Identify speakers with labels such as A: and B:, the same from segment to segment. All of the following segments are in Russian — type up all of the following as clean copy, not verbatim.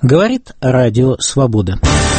A: Говорит Радио Свобода.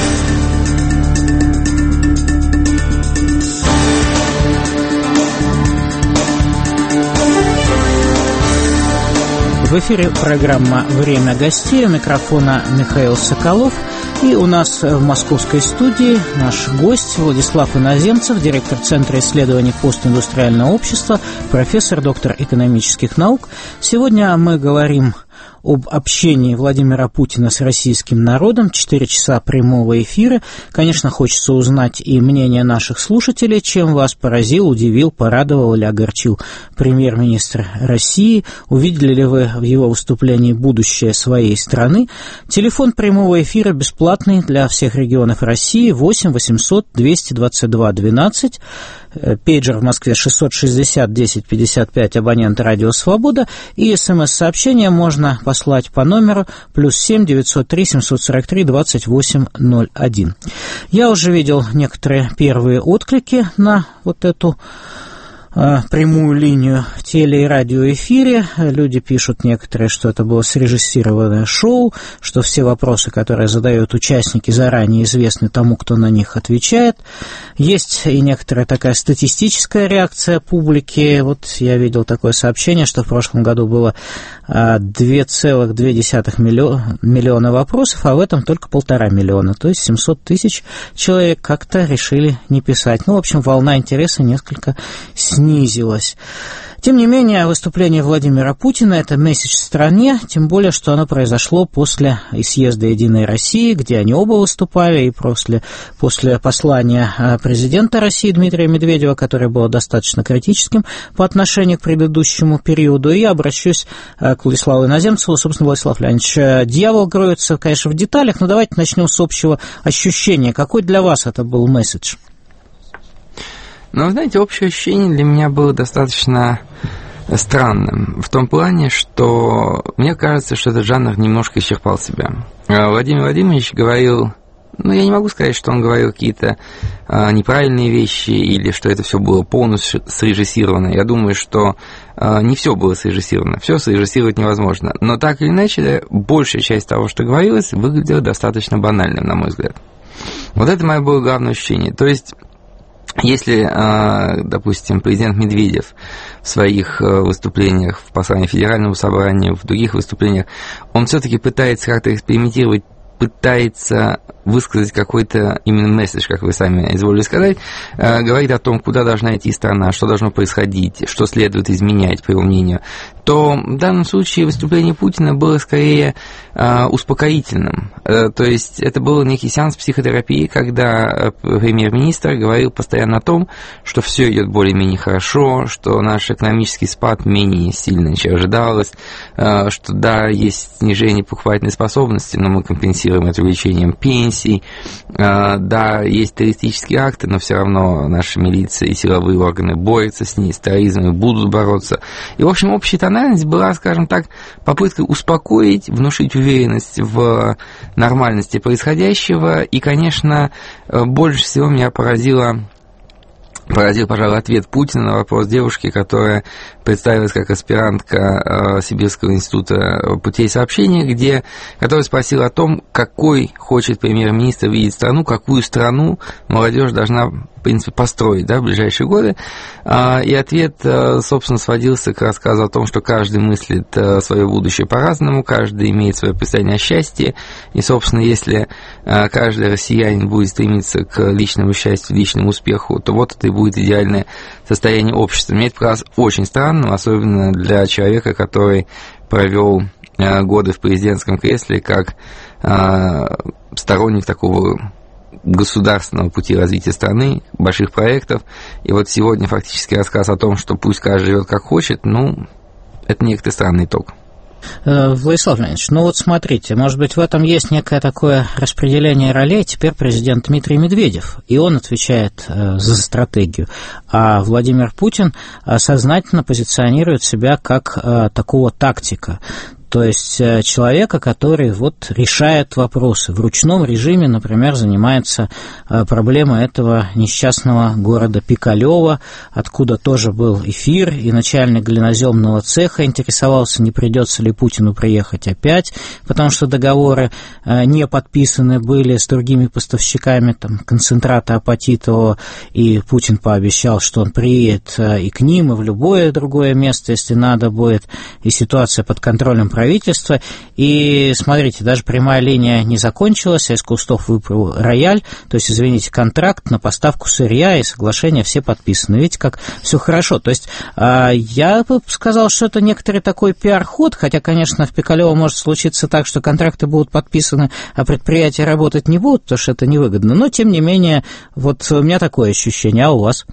A: В эфире программа «Время гостей». У микрофона Михаил Соколов. И у нас в московской студии наш гость Владислав Иноземцев, директор Центра исследований постиндустриального общества, профессор, доктор экономических наук. Сегодня мы говорим об общении Владимира Путина с российским народом. 4 часа прямого эфира. Конечно, хочется узнать и мнение наших слушателей, чем вас поразил, удивил, порадовал или огорчил премьер-министр России. Увидели ли вы в его выступлении будущее своей страны? Телефон прямого эфира бесплатный для всех регионов России. 8 800 222 12. Пейджер в Москве 660 10 55, абонент Радио Свобода. И СМС-сообщение можно послать по номеру +7 903 743 2801. Я уже видел некоторые первые отклики на вот эту прямую линию в теле- и радиоэфире. Люди пишут некоторые, что это было срежиссированное шоу, что все вопросы, которые задают участники, заранее известны тому, кто на них отвечает. Есть и некоторая такая статистическая реакция публики. Вот я видел такое сообщение, что в прошлом году было 2,2 миллиона вопросов, а в этом только 1,5 миллиона. То есть 700 тысяч человек как-то решили не писать. Ну, в общем, волна интереса несколько снизилась. Тем не менее, выступление Владимира Путина – это месседж стране, тем более, что оно произошло после съезда «Единой России», где они оба выступали, и после послания президента России Дмитрия Медведева, которое было достаточно критическим по отношению к предыдущему периоду. И я обращусь к Владиславу Иноземцеву. Собственно, Владислав Леонидович, дьявол кроется, конечно, в деталях, но давайте начнем с общего ощущения. Какой для вас это был месседж?
B: Но, знаете, общее ощущение для меня было достаточно странным, в том плане, что мне кажется, что этот жанр немножко исчерпал себя. Владимир Владимирович говорил, я не могу сказать, что он говорил какие-то неправильные вещи или что это все было полностью срежиссировано. Я думаю, что не все было срежиссировано, все срежиссировать невозможно. Но так или иначе, большая часть того, что говорилось, выглядела достаточно банальным, на мой взгляд. Вот это мое было главное ощущение. То есть, если, допустим, президент Медведев в своих выступлениях, в послании Федеральному собранию, в других выступлениях, он все-таки пытается как-то экспериментировать, пытается высказать какой-то именно месседж, как вы сами изволили сказать, говорит о том, куда должна идти страна, что должно происходить, что следует изменять, по его мнению, то в данном случае выступление Путина было скорее успокоительным. То есть это был некий сеанс психотерапии, когда премьер-министр говорил постоянно о том, что все идет более-менее хорошо, что наш экономический спад менее сильный, чем ожидалось, что да, есть снижение покупательной способности, но мы компенсируем это увеличением пенсий, да, есть террористические акты, но все равно наши милиция и силовые органы борются с ней, с терроризмом и будут бороться. И, в общем, общая тональность была, скажем так, попыткой успокоить, внушить уверенность в нормальности происходящего. И, конечно, больше всего меня поразил, пожалуй, ответ Путина на вопрос девушки, которая представилась как аспирантка Сибирского института путей сообщения, которая спросила о том, какой хочет премьер-министр видеть страну, какую страну молодежь должна, в принципе, построить, в ближайшие годы. И ответ, собственно, сводился к рассказу о том, что каждый мыслит свое будущее по-разному, каждый имеет свое представление о счастье, и, собственно, если каждый россиянин будет стремиться к личному счастью, личному успеху, то вот это и будет идеальное состояние общества. Мне это показалось очень странным, особенно для человека, который провел годы в президентском кресле как сторонник такого государственного пути развития страны, больших проектов. И вот сегодня фактически рассказ о том, что пусть каждый живет как хочет, это некоторый странный итог.
A: Владислав Леонидович, вот смотрите, может быть, в этом есть некое такое распределение ролей. Теперь президент Дмитрий Медведев, и он отвечает за стратегию, а Владимир Путин сознательно позиционирует себя как такого тактика. То есть человека, который вот решает вопросы. В ручном режиме, например, занимается проблемой этого несчастного города Пикалево, откуда тоже был эфир, и начальник глиноземного цеха интересовался, не придется ли Путину приехать опять, потому что договоры не подписаны были с другими поставщиками там, концентрата апатитового, и Путин пообещал, что он приедет и к ним, и в любое другое место, если надо будет, и ситуация под контролем правительства. И смотрите, даже прямая линия не закончилась, а из кустов выпал рояль, то есть, извините, контракт на поставку сырья и соглашения все подписаны. Видите, как все хорошо. То есть я бы сказал, что это некоторый такой пиар-ход, хотя, конечно, в Пикалево может случиться так, что контракты будут подписаны, а предприятия работать не будут, потому что это невыгодно. Но, тем не менее, вот у меня такое ощущение, а у вас?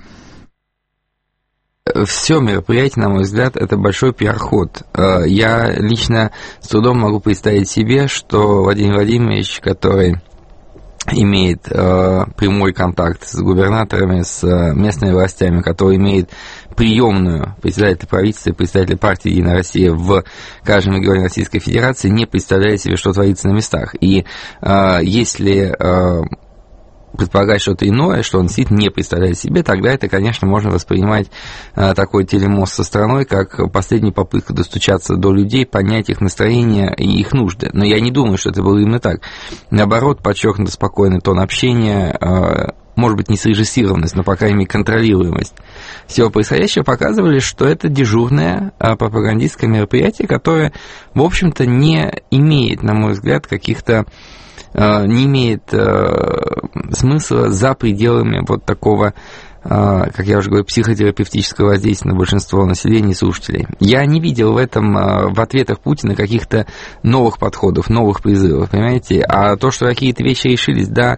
B: Все мероприятие, на мой взгляд, это большой пиар-ход. Я лично с трудом могу представить себе, что Владимир Владимирович, который имеет прямой контакт с губернаторами, с местными властями, который имеет приемную председателя правительства и председателя партии «Единая Россия» в каждом регионе Российской Федерации, не представляет себе, что творится на местах. И если предполагать что-то иное, что он действительно не представляет себе, тогда это, конечно, можно воспринимать такой телемост со стороной, как последняя попытка достучаться до людей, понять их настроение и их нужды. Но я не думаю, что это было именно так. Наоборот, подчеркнуто спокойный тон общения, может быть, не срежиссированность, но, по крайней мере, контролируемость всего происходящего показывали, что это дежурное пропагандистское мероприятие, которое, в общем-то, не имеет, на мой взгляд, каких-то не имеет смысла за пределами вот такого, как я уже говорю, психотерапевтического воздействия на большинство населения и слушателей. Я не видел в этом, в ответах Путина каких-то новых подходов, новых призывов, понимаете? А то, что какие-то вещи решились, да,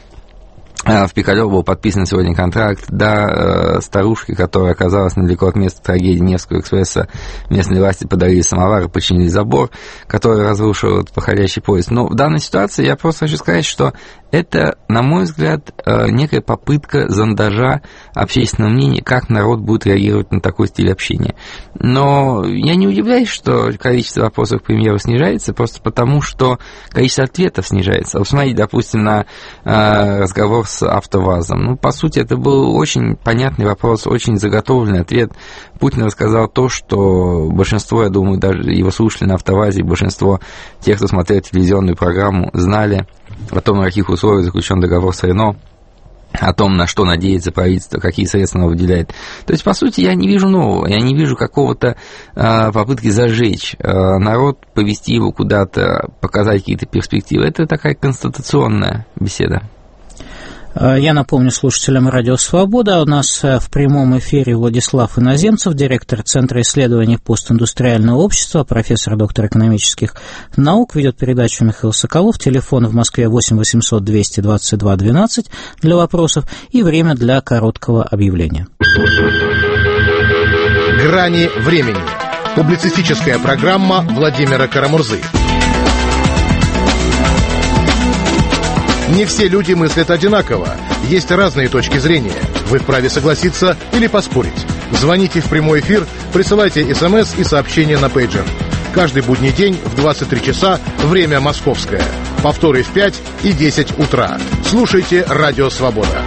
B: в Пикалево был подписан сегодня контракт, да, старушке, которая оказалась недалеко от места трагедии Невского экспресса, местные власти подарили самовар и починили забор, который разрушил этот проходящий поезд. Но в данной ситуации я просто хочу сказать, что это, на мой взгляд, некая попытка зондажа общественного мнения, как народ будет реагировать на такой стиль общения. Но я не удивляюсь, что количество вопросов к премьеру снижается, просто потому, что количество ответов снижается. Вот смотрите, допустим, на разговор с АвтоВАЗом. Ну, по сути, это был очень понятный вопрос, очень заготовленный ответ. Путин рассказал то, что большинство, я думаю, даже его слушатели на АвтоВАЗе, большинство тех, кто смотрел телевизионную программу, знали о том, на каких условиях заключен договор с Рено, о том, на что надеется правительство, какие средства оно выделяет. То есть, по сути, я не вижу нового, я не вижу какого-то попытки зажечь народ, повести его куда-то, показать какие-то перспективы. Это такая констатационная беседа.
A: Я напомню слушателям «Радио Свобода», у нас в прямом эфире Владислав Иноземцев, директор Центра исследований постиндустриального общества, профессор, доктор экономических наук, ведет передачу Михаил Соколов, телефон в Москве 8 800 222 12 для вопросов и время для короткого объявления.
C: «Грани времени». Публицистическая программа Владимира Карамурзы. Не все люди мыслят одинаково. Есть разные точки зрения. Вы вправе согласиться или поспорить. Звоните в прямой эфир, присылайте СМС и сообщения на пейджер. Каждый будний день в 23 часа, время московское. Повторы в 5 и 10 утра. Слушайте «Радио Свобода».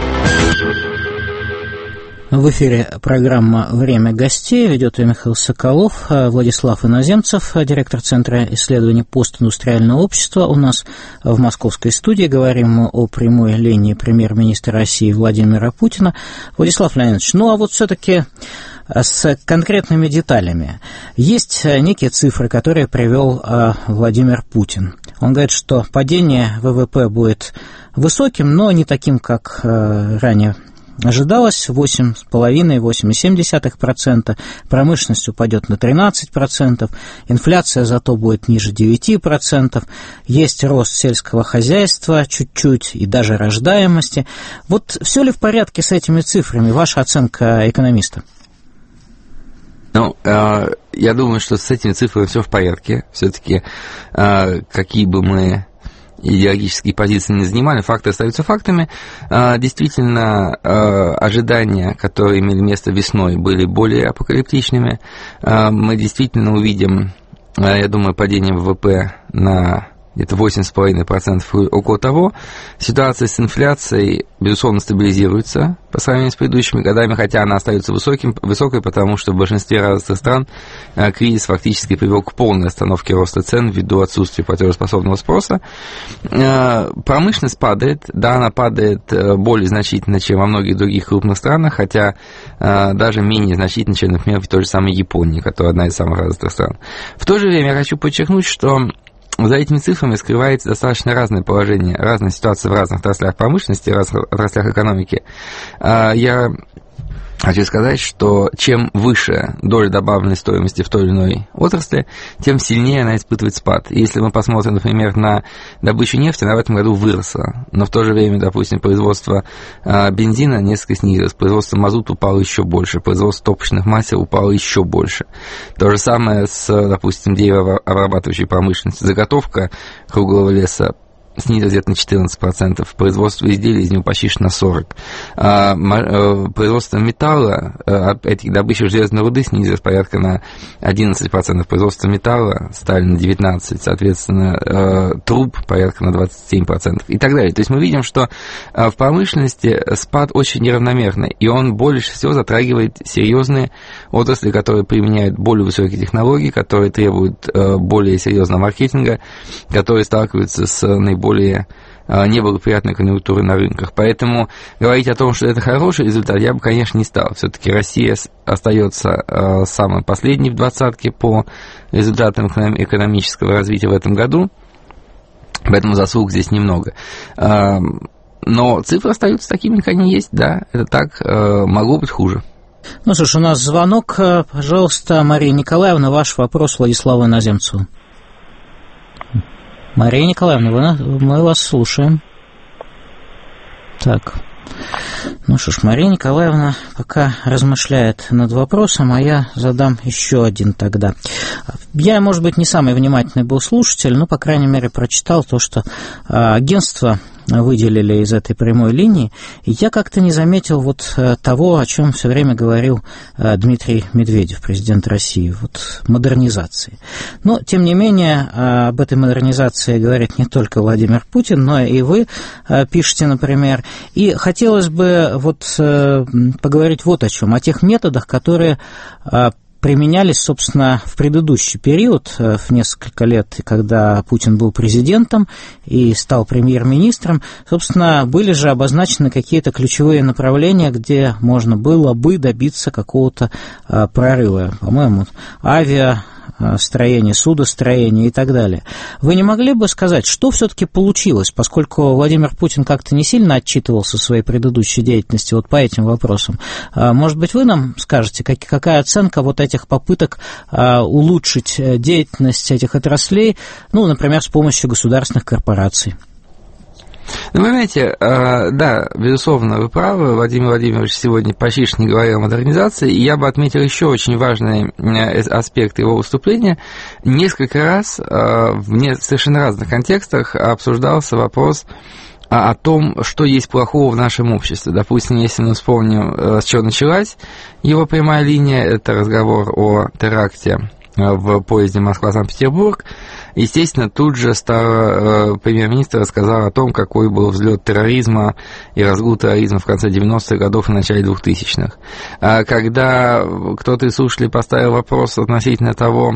A: В эфире программа «Время гостей». Ведет ее Михаил Соколов, Владислав Иноземцев, директор Центра исследований постиндустриального общества. У нас в московской студии говорим мы о прямой линии премьер-министра России Владимира Путина. Владислав Леонидович, ну а вот все-таки с конкретными деталями. Есть некие цифры, которые привел Владимир Путин. Он говорит, что падение ВВП будет высоким, но не таким, как ранее ожидалось, 8,5-8,7%, промышленность упадет на 13%, инфляция зато будет ниже 9%, есть рост сельского хозяйства чуть-чуть и даже рождаемости. Вот все ли в порядке с этими цифрами? Ваша оценка экономиста?
B: Ну, я думаю, что с этими цифрами все в порядке. Все-таки, какие бы мы идеологические позиции не занимали, факты остаются фактами. Действительно, ожидания, которые имели место весной, были более апокалиптичными. Мы действительно увидим я думаю, падение ВВП на где-то 8,5%, около того. Ситуация с инфляцией, безусловно, стабилизируется по сравнению с предыдущими годами, хотя она остается высокой, потому что в большинстве развитых стран кризис фактически привел к полной остановке роста цен ввиду отсутствия платежеспособного спроса. Промышленность падает, да, она падает более значительно, чем во многих других крупных странах, хотя даже менее значительно, чем, например, в той же самой Японии, которая одна из самых развитых стран. В то же время я хочу подчеркнуть, что за этими цифрами скрывается достаточно разное положение, разная ситуация в разных отраслях промышленности, в разных отраслях экономики. Я хочу сказать, что чем выше доля добавленной стоимости в той или иной отрасли, тем сильнее она испытывает спад. И если мы посмотрим, например, на добычу нефти, она в этом году выросла, но в то же время, допустим, производство бензина несколько снизилось, производство мазута упало еще больше, производство топочных масел упало еще больше. То же самое с, допустим, деревообрабатывающей промышленностью. Заготовка круглого леса снизилось где-то на 14%, производство изделий из него почти на 40%. Производство металла, этих добычи железной руды снизилось порядка на 11%, производство металла стали на 19%, соответственно, труб порядка на 27% и так далее. То есть мы видим, что в промышленности спад очень неравномерный, и он больше всего затрагивает серьезные отрасли, которые применяют более высокие технологии, которые требуют более серьезного маркетинга, которые сталкиваются с наиболее неблагоприятной конъюнктурой на рынках. Поэтому говорить о том, что это хороший результат, я бы, конечно, не стал. Все-таки Россия остается самой последней в двадцатке по результатам экономического развития в этом году, поэтому заслуг здесь немного. Но цифры остаются такими, как они есть, да, это так, могло быть хуже.
A: Ну, слушай, у нас звонок, пожалуйста, Мария Николаевна, ваш вопрос Владиславу Иноземцеву. Мария Николаевна, мы вас слушаем. Так, ну что ж, Мария Николаевна пока размышляет над вопросом, а я задам еще один тогда. Я, может быть, не самый внимательный был слушатель, но, по крайней мере, прочитал то, что агентство выделили из этой прямой линии, и я как-то не заметил вот того, о чем все время говорил Дмитрий Медведев, президент России, вот модернизации. Но, тем не менее, об этой модернизации говорит не только Владимир Путин, но и вы пишете, например. И хотелось бы вот поговорить вот о чем, о тех методах, которые применялись, собственно, в предыдущий период, в несколько лет, когда Путин был президентом и стал премьер-министром. Собственно, были же обозначены какие-то ключевые направления, где можно было бы добиться какого-то прорыва. По-моему, авиастроение, судостроение и так далее. Вы не могли бы сказать, что все-таки получилось, поскольку Владимир Путин как-то не сильно отчитывался в своей предыдущей деятельности вот по этим вопросам? Может быть, вы нам скажете, какая оценка вот этих попыток улучшить деятельность этих отраслей, ну, например, с помощью государственных корпораций?
B: Ну, вы понимаете, да, безусловно, вы правы, Владимир Владимирович сегодня почти не говорил о модернизации, и я бы отметил еще очень важный аспект его выступления. Несколько раз в совершенно разных контекстах обсуждался вопрос о том, что есть плохого в нашем обществе. Допустим, если мы вспомним, с чего началась его прямая линия, это разговор о теракте в поезде Москва-Санкт-Петербург. Естественно, тут же премьер-министр рассказал о том, какой был взлет терроризма и разгул терроризма в конце 90-х годов и начале 2000-х. Когда кто-то из слушателей поставил вопрос относительно того,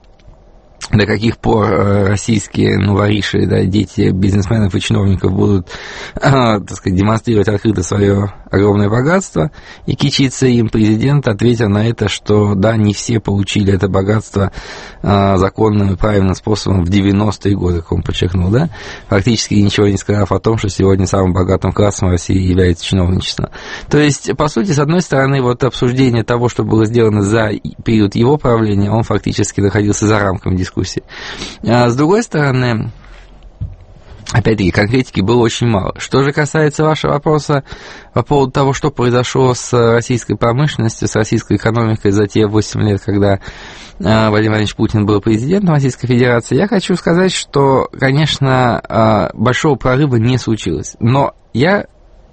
B: до каких пор российские новориши, да, дети бизнесменов и чиновников будут, так сказать, демонстрировать открыто свое огромное богатство и кичиться им, президент ответил на это, что да, не все получили это богатство законным и правильным способом в 90-е годы, как он подчеркнул, да, фактически ничего не сказав о том, что сегодня самым богатым классом в России является чиновничество. То есть, по сути, с одной стороны, вот обсуждение того, что было сделано за период его правления, он фактически находился за рамками дискуссии. А с другой стороны, опять-таки, конкретики было очень мало. Что же касается вашего вопроса по поводу того, что произошло с российской промышленностью, с российской экономикой за те 8 лет, когда Владимир Владимирович Путин был президентом Российской Федерации, я хочу сказать, что, конечно, большого прорыва не случилось. Но я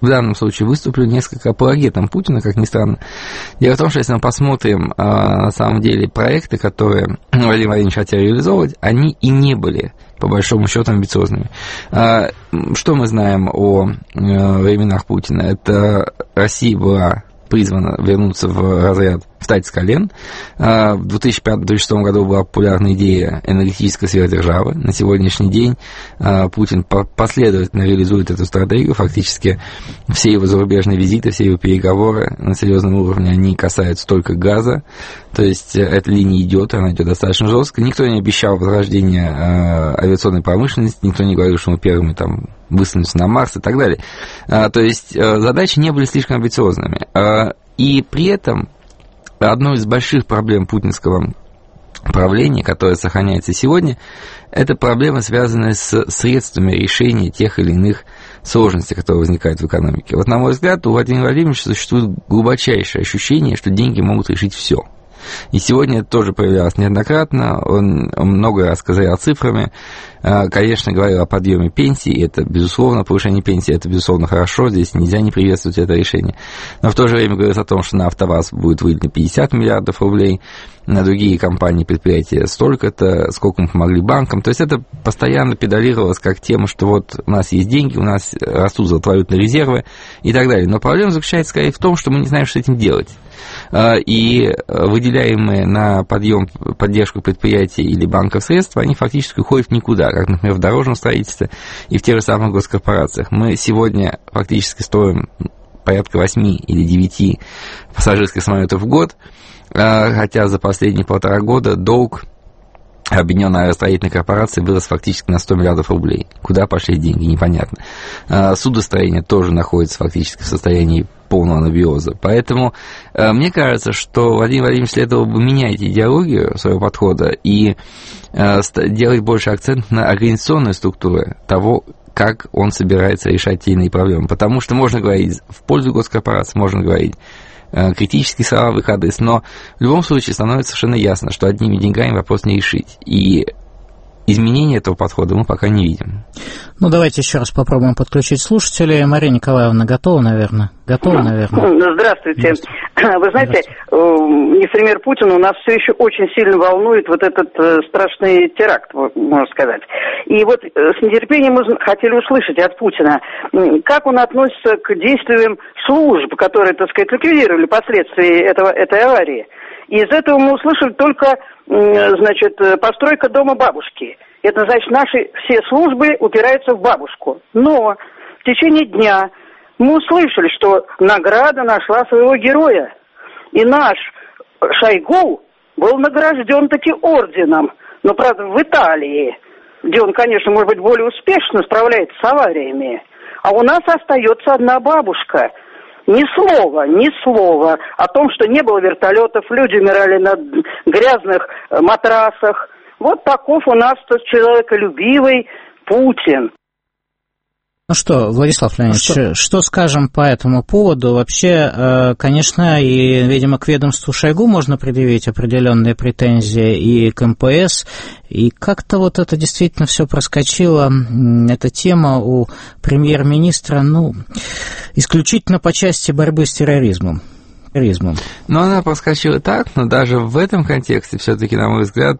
B: в данном случае выступлю несколько апологетом Путина, как ни странно. Дело в том, что если мы посмотрим, на самом деле, проекты, которые Владимир Владимирович хотел реализовывать, они и не были, по большому счету, амбициозными. Что мы знаем о временах Путина? Это Россия была призвана вернуться в разряд «встать с колен». В 2005-2006 году была популярна идея энергетической сверхдержавы. На сегодняшний день Путин последовательно реализует эту стратегию. Фактически все его зарубежные визиты, все его переговоры на серьезном уровне, они касаются только газа. То есть эта линия идет, она идет достаточно жестко. Никто не обещал возрождение авиационной промышленности, никто не говорил, что мы первыми там высунемся на Марс и так далее. То есть задачи не были слишком амбициозными. И при этом одной из больших проблем путинского правления, которое сохраняется сегодня, это проблема, связанная с средствами решения тех или иных сложностей, которые возникают в экономике. Вот, на мой взгляд, у Владимира Владимировича существует глубочайшее ощущение, что деньги могут решить все. И сегодня это тоже появлялось неоднократно, он много раз говорил цифрами, конечно, говорил о подъеме пенсий, это, безусловно, повышение пенсии, это, безусловно, хорошо, здесь нельзя не приветствовать это решение, но в то же время говорит о том, что на АвтоВАЗ будет выделено 50 миллиардов рублей, на другие компании, предприятия столько-то, сколько мы помогли банкам, то есть это постоянно педалировалось как тема, что вот у нас есть деньги, у нас растут золотовалютные резервы и так далее, но проблема заключается скорее в том, что мы не знаем, что с этим делать. И выделяемые на поддержку предприятий или банков средства, они фактически уходят в никуда, как, например, в дорожном строительстве и в тех же самых госкорпорациях. Мы сегодня фактически строим порядка 8 или 9 пассажирских самолетов в год, хотя за последние 1,5 года долг Объединенной авиастроительной корпорации вырос фактически на 100 миллиардов рублей. Куда пошли деньги, непонятно. Судостроение тоже находится фактически в состоянии полного анабиоза. Поэтому мне кажется, что Владимир Владимирович следовало бы менять идеологию своего подхода и делать больше акцент на организационную структуру того, как он собирается решать те или иные проблемы. Потому что можно говорить в пользу госкорпораций, можно говорить критические слова в их адрес, но в любом случае становится совершенно ясно, что одними деньгами вопрос не решить. И изменения этого подхода мы пока не видим.
A: Ну, давайте еще раз попробуем подключить слушателей. Мария Николаевна готова, наверное?
D: Здравствуйте. Вы знаете, не в пример Путину, нас все еще очень сильно волнует вот этот страшный теракт, можно сказать. И вот с нетерпением мы хотели услышать от Путина, как он относится к действиям служб, которые, так сказать, ликвидировали последствия этой аварии. И из этого мы услышали только, значит, постройка дома бабушки. Это значит, наши все службы упираются в бабушку. Но в течение дня мы услышали, что награда нашла своего героя. И наш Шойгу был награжден таки орденом, но, правда, в Италии, где он, конечно, может быть, более успешно справляется с авариями. А у нас остается одна бабушка. Ни слова о том, что не было вертолетов, люди умирали на грязных матрасах. Вот таков у нас человеколюбивый Путин.
A: Ну что, Владислав Леонидович, что скажем по этому поводу? Вообще, конечно, и, видимо, к ведомству Шойгу можно предъявить определенные претензии, и к МПС, и как-то вот это действительно все проскочило, эта тема у премьер-министра, ну, исключительно по части борьбы с терроризмом.
B: Но она проскочила так, но даже в этом контексте все-таки, на мой взгляд,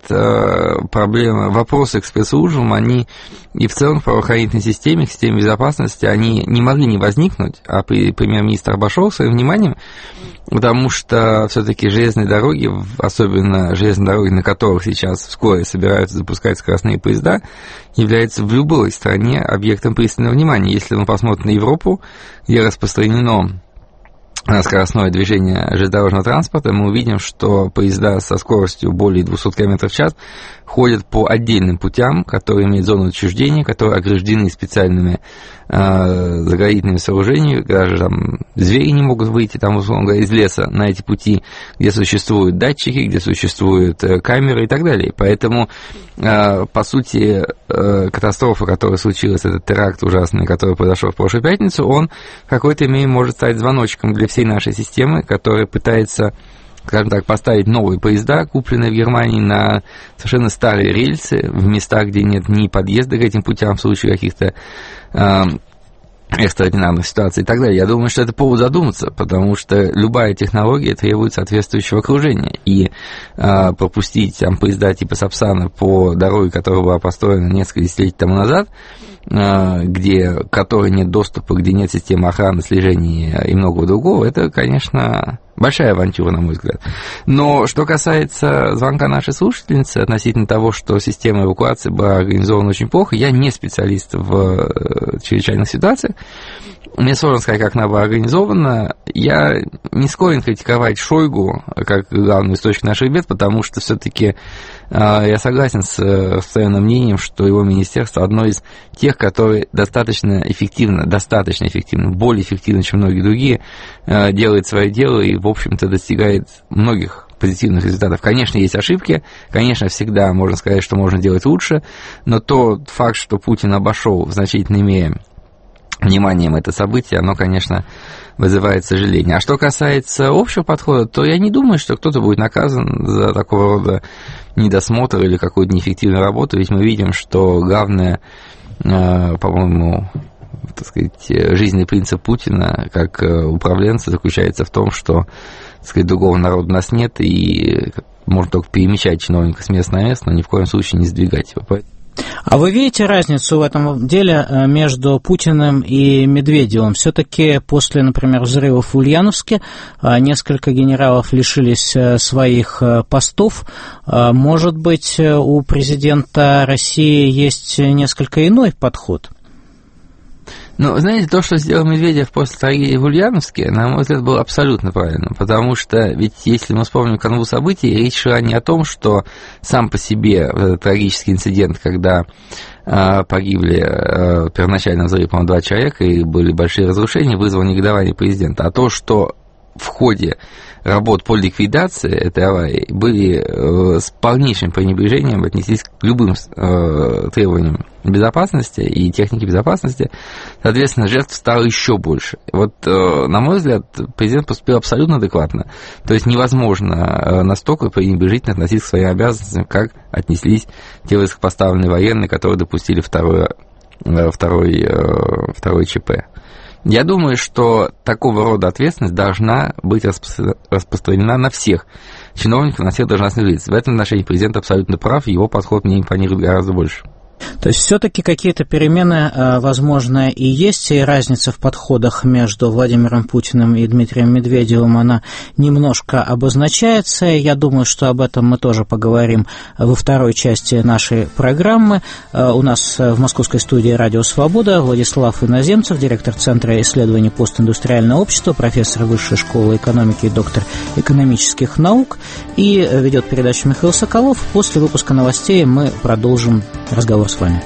B: вопросы к спецслужбам, они и в целом к правоохранительной системе, к системе безопасности, они не могли не возникнуть, а премьер-министр обошел своим вниманием, потому что все-таки железные дороги, особенно железные дороги, на которых сейчас вскоре собираются запускать скоростные поезда, являются в любой стране объектом пристального внимания. Если мы посмотрим на Европу, где распространено скоростное движение железнодорожного транспорта, мы увидим, что поезда со скоростью более 200 км в час ходят по отдельным путям, которые имеют зону отчуждения, которые ограждены специальными заградительными сооружениями, даже там звери не могут выйти, там, условно говоря, из леса на эти пути, где существуют датчики, где существуют камеры и так далее. Поэтому, по сути, катастрофа, которая случилась, этот теракт ужасный, который произошел в прошлую пятницу, он в какой-то мере может стать звоночком для всей нашей системы, которая пытается, скажем так, поставить новые поезда, купленные в Германии, на совершенно старые рельсы, в местах, где нет ни подъезда к этим путям в случае каких-то экстраординарных ситуаций и так далее. Я думаю, что это повод задуматься, потому что любая технология требует соответствующего окружения. И пропустить там поезда типа Сапсана по дороге, которая была построена несколько десятилетий тому назад, к которой нет доступа, где нет системы охраны, слежения и многого другого, это, конечно, большая авантюра, на мой взгляд. Но что касается звонка нашей слушательницы относительно того, что система эвакуации была организована очень плохо, я не специалист в чрезвычайных ситуациях. Мне сложно сказать, как она была организована. Я не склонен критиковать Шойгу как главный источник наших бед, потому что все-таки я согласен с распространенным мнением, что его министерство одно из тех, которые достаточно эффективно, более эффективно, чем многие другие, делает свое дело и, в общем-то, достигает многих позитивных результатов. Конечно, есть ошибки, конечно, всегда можно сказать, что можно делать лучше, но тот факт, что Путин обошел в значительной мере вниманием это событие, оно, конечно, вызывает сожаление. А что касается общего подхода, то я не думаю, что кто-то будет наказан за такого рода недосмотр или какую-то неэффективную работу, ведь мы видим, что главное, по-моему, так сказать, жизненный принцип Путина как управленца заключается в том, что, так сказать, другого народа у нас нет, и можно только перемещать чиновника с места на место, но ни в коем случае не сдвигать его.
A: А вы видите разницу в этом деле между Путиным и Медведевым? Все-таки после, например, взрывов в Ульяновске несколько генералов лишились своих постов. Может быть, у президента России есть несколько иной подход?
B: Ну, знаете, то, что сделал Медведев после трагедии в Ульяновске, на мой взгляд, было абсолютно правильно, потому что, ведь если мы вспомним канву событий, речь шла не о том, что сам по себе трагический инцидент, когда погибли первоначально взрыв, по-моему, 2 человека и были большие разрушения, вызвал негодование президента, а то, что в ходе работ по ликвидации этой аварии были с полнейшим пренебрежением отнеслись к любым требованиям безопасности и техники безопасности, соответственно, жертв стало еще больше. Вот, на мой взгляд, президент поступил абсолютно адекватно. То есть невозможно настолько пренебрежительно относиться к своим обязанностям, как отнеслись те высокопоставленные военные, которые допустили второй ЧП. Я думаю, что такого рода ответственность должна быть распространена на всех чиновников, на всех должностных лиц. В этом отношении президент абсолютно прав, его подход мне импонирует гораздо больше.
A: То есть все-таки какие-то перемены, возможно, и есть, и разница в подходах между Владимиром Путиным и Дмитрием Медведевым, она немножко обозначается. Я думаю, что об этом мы тоже поговорим во второй части нашей программы. У нас в московской студии «Радио Свобода» Владислав Иноземцев, директор Центра исследований постиндустриального общества, профессор Высшей школы экономики и доктор экономических наук. И ведет передачу Михаил Соколов. После выпуска новостей мы продолжим разговор с вами.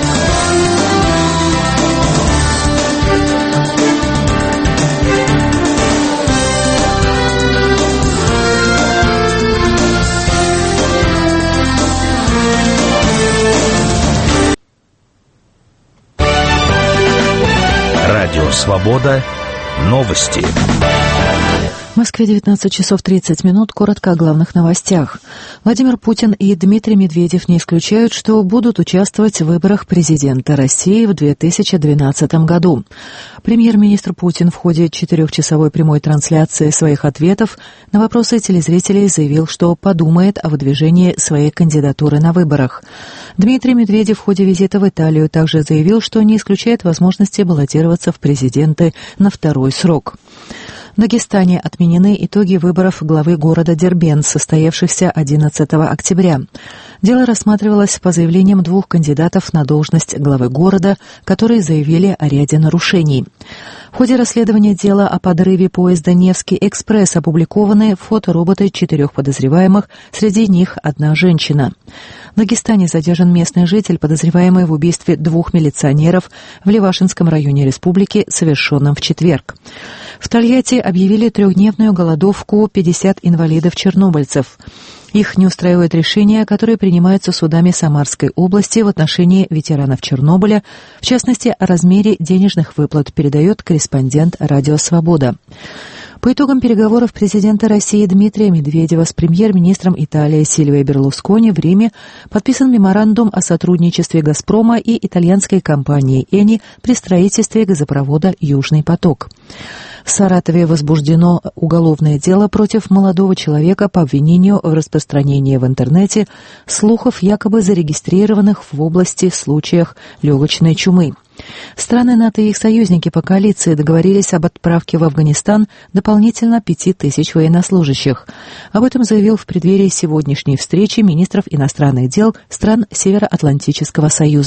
E: Радио Свобода. Новости.
F: В Москве 19 часов 30 минут. Коротко о главных новостях. Владимир Путин и Дмитрий Медведев не исключают, что будут участвовать в выборах президента России в 2012 году. Премьер-министр Путин в ходе 4-часовой прямой трансляции своих ответов на вопросы телезрителей заявил, что подумает о выдвижении своей кандидатуры на выборах. Дмитрий Медведев в ходе визита в Италию также заявил, что не исключает возможности баллотироваться в президенты на 2-й срок. В Дагестане отменены итоги выборов главы города Дербент, состоявшихся 11 октября. Дело рассматривалось по заявлениям 2 кандидатов на должность главы города, которые заявили о ряде нарушений. В ходе расследования дела о подрыве поезда «Невский экспресс» опубликованы фотороботы 4 подозреваемых, среди них 1 женщина. В Дагестане задержан местный житель, подозреваемый в убийстве 2 милиционеров в Левашинском районе республики, совершенном в четверг. В Тольятти объявили 3-дневную голодовку 50 инвалидов-чернобыльцев. Их не устраивает решения, которые принимаются судами Самарской области в отношении ветеранов Чернобыля, в частности, о размере денежных выплат, передает корреспондент «Радио Свобода». По итогам переговоров президента России Дмитрия Медведева с премьер-министром Италии Сильвио Берлускони в Риме подписан меморандум о сотрудничестве «Газпрома» и итальянской компании «Эни» при строительстве газопровода «Южный поток». В Саратове возбуждено уголовное дело против молодого человека по обвинению в распространении в интернете слухов, якобы зарегистрированных в области случаях легочной чумы. Страны НАТО и их союзники по коалиции договорились об отправке в Афганистан дополнительно 5000 военнослужащих. Об этом заявил в преддверии сегодняшней встречи министров иностранных дел стран Североатлантического союза.